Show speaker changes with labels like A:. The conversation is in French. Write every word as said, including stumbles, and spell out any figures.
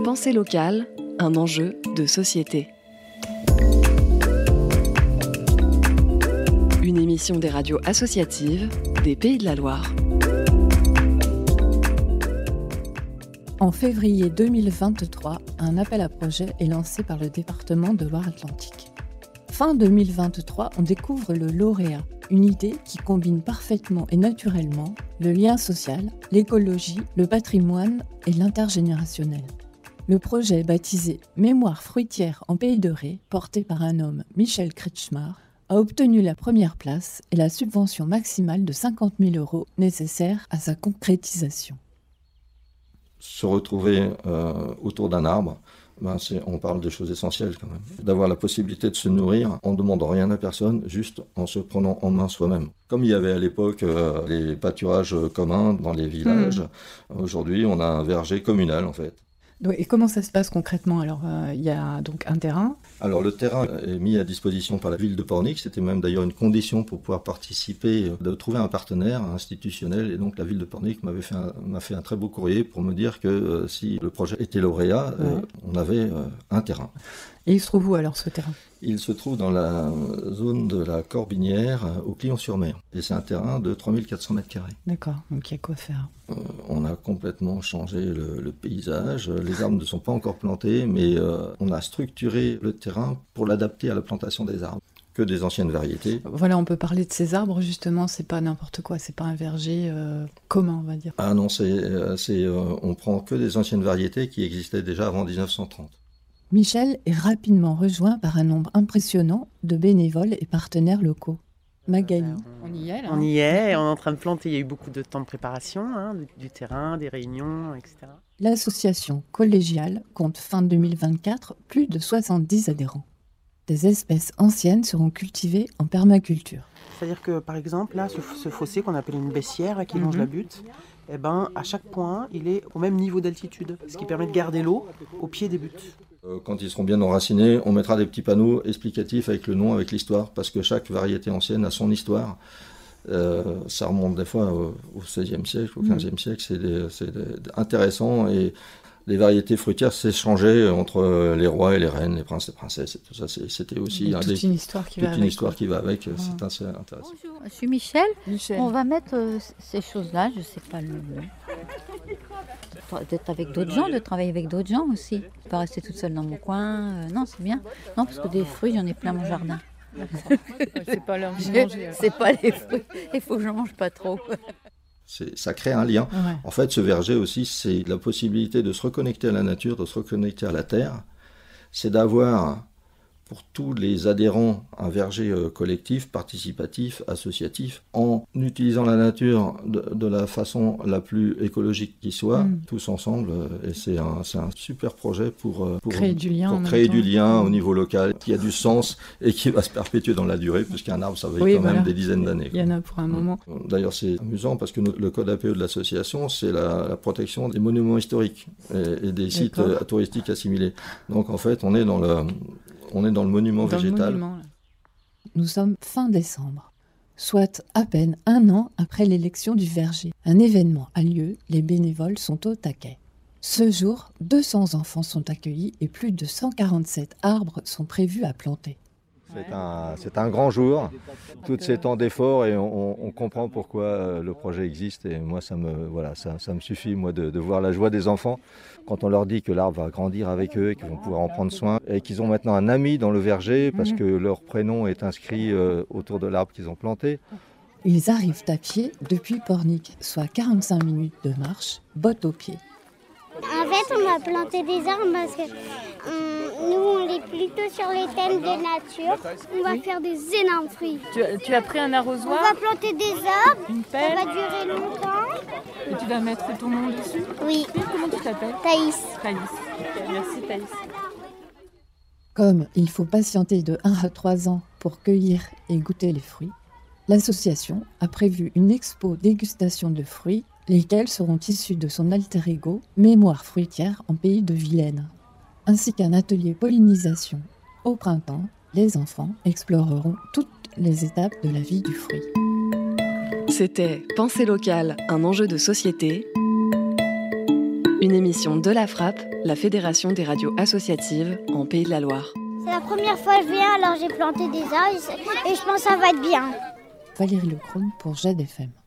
A: Pensée locale, un enjeu de société. Une émission des radios associatives des Pays de la Loire.
B: En février deux mille vingt-trois, un appel à projet est lancé par le département de Loire-Atlantique. Fin deux mille vingt-trois, on découvre le lauréat, une idée qui combine parfaitement et naturellement le lien social, l'écologie, le patrimoine et l'intergénérationnel. Le projet baptisé Mémoire fruitière en Pays de Ré, porté par un homme, Michel Kretschmar, a obtenu la première place et la subvention maximale de cinquante mille euros nécessaire à sa concrétisation.
C: Se retrouver euh, autour d'un arbre, ben c'est, on parle de choses essentielles quand même. D'avoir la possibilité de se nourrir en ne demandant rien à personne, juste en se prenant en main soi-même. Comme il y avait à l'époque euh, les pâturages communs dans les villages, mmh. Aujourd'hui on a un verger communal en fait.
B: Et comment ça se passe concrètement? Alors, euh, il y a donc un terrain.
C: Alors, le terrain est mis à disposition par la ville de Pornic. C'était même d'ailleurs une condition pour pouvoir participer, de trouver un partenaire institutionnel. Et donc, la ville de Pornic m'avait fait un, m'a fait un très beau courrier pour me dire que euh, si le projet était lauréat, ouais. euh, on avait euh, un terrain.
B: Et il se trouve où alors ce terrain?
C: Il se trouve dans la zone de la Corbinière, au Clion-sur-Mer. Et c'est un terrain de trois mille quatre cents mètres carrés.
B: D'accord, donc il y a quoi faire.
C: Euh, on a complètement changé le, le paysage. Les arbres ne sont pas encore plantés, mais euh, on a structuré le terrain pour l'adapter à la plantation des arbres. Que des anciennes variétés.
B: Voilà, on peut parler de ces arbres, justement, c'est pas n'importe quoi, c'est pas un verger euh, commun, on va dire.
C: Ah non, c'est, c'est, euh, on prend que des anciennes variétés qui existaient déjà avant dix-neuf cent trente.
B: Michel est rapidement rejoint par un nombre impressionnant de bénévoles et partenaires locaux. Magali.
D: On y est là. On y est, on est en train de planter, il y a eu beaucoup de temps de préparation, hein, du, du terrain, des réunions, et cetera.
B: L'association collégiale compte fin deux mille vingt-quatre plus de soixante-dix adhérents. Des espèces anciennes seront cultivées en permaculture.
D: C'est-à-dire que par exemple, là, ce, ce fossé qu'on appelle une baissière qui longe mm-hmm. la butte, eh ben, à chaque point, il est au même niveau d'altitude, ce qui permet de garder l'eau au pied des buttes.
C: Quand ils seront bien enracinés, on mettra des petits panneaux explicatifs avec le nom, avec l'histoire, parce que chaque variété ancienne a son histoire. Euh, ça remonte des fois au, au seizième siècle, au quinzième siècle, c'est, des, c'est des, intéressant. Et les variétés fruitières s'échangeaient entre les rois et les reines, les princes et princesses, et tout ça. C'est, c'était aussi un
B: toute
C: des,
B: une histoire qui
C: toute
B: va
C: une
B: avec.
C: Histoire qui va avec,
B: ouais.
C: C'est assez intéressant.
E: Bonjour, je suis Michel.
B: Michel.
E: On va mettre euh, ces choses-là, je ne sais pas le nom. D'être avec d'autres gens, de travailler avec d'autres gens aussi. Pas rester toute seule dans mon coin. Euh, non, c'est bien. Non, parce que des fruits, j'en ai plein mon jardin.
B: C'est pas l'heure de manger.
E: C'est pas les fruits. Il faut que je mange pas trop.
C: C'est, ça crée un lien.
B: Ouais.
C: En fait, ce verger aussi, c'est la possibilité de se reconnecter à la nature, de se reconnecter à la terre. C'est d'avoir, pour tous les adhérents, un verger euh, collectif, participatif, associatif, en utilisant la nature de, de la façon la plus écologique qui soit, mmh. tous ensemble. Euh, et c'est un, c'est un super projet pour, euh, pour
B: créer du lien,
C: pour créer du lien au niveau local, qui a du sens et qui va se perpétuer dans la durée, puisqu'un arbre, ça va
B: oui,
C: quand
B: voilà.
C: même des dizaines d'années.
B: Il y en a pour un moment.
C: D'ailleurs, c'est amusant parce que le code A P E de l'association, c'est la, la protection des monuments historiques et, et des sites euh, touristiques assimilés. Donc en fait, on est dans le... On est dans le monument
B: dans
C: végétal.
B: Le monument, Nous sommes fin décembre, soit à peine un an après l'élection du verger. Un événement a lieu, les bénévoles sont au taquet. Ce jour, deux cents enfants sont accueillis et plus de cent quarante-sept arbres sont prévus à planter.
C: C'est un, c'est un grand jour, tous ces temps d'efforts et on, on comprend pourquoi le projet existe et moi ça me, voilà, ça, ça me suffit moi de, de voir la joie des enfants quand on leur dit que l'arbre va grandir avec eux et qu'ils vont pouvoir en prendre soin et qu'ils ont maintenant un ami dans le verger parce que leur prénom est inscrit euh, autour de l'arbre qu'ils ont planté.
B: Ils arrivent à pied depuis Pornic, soit quarante-cinq minutes de marche, bottes aux pieds.
F: En fait, on va planter des arbres parce que hum, nous, on est plutôt sur les thèmes de nature. On va oui. faire des énormes fruits.
G: Tu as, tu as pris un arrosoir?
F: On va planter des arbres.
G: Une pelle.
F: Ça va durer longtemps.
G: Et tu vas mettre ton nom dessus?
F: Oui.
G: Comment tu t'appelles?
F: Thaïs.
G: Thaïs. Merci Thaïs.
B: Comme il faut patienter de un à trois ans pour cueillir et goûter les fruits, l'association a prévu une expo dégustation de fruits, lesquels seront issus de son alter ego Mémoire fruitière en Pays de Vilaine, ainsi qu'un atelier pollinisation. Au printemps, les enfants exploreront toutes les étapes de la vie du fruit.
A: C'était Pensée locale, un enjeu de société, Une émission de La Frappe, la Fédération des radios associatives en Pays de la Loire.
F: C'est la première fois que je viens, alors j'ai planté des arbres et je pense que ça va être bien.
B: Valérie Lecrone pour J E D F M.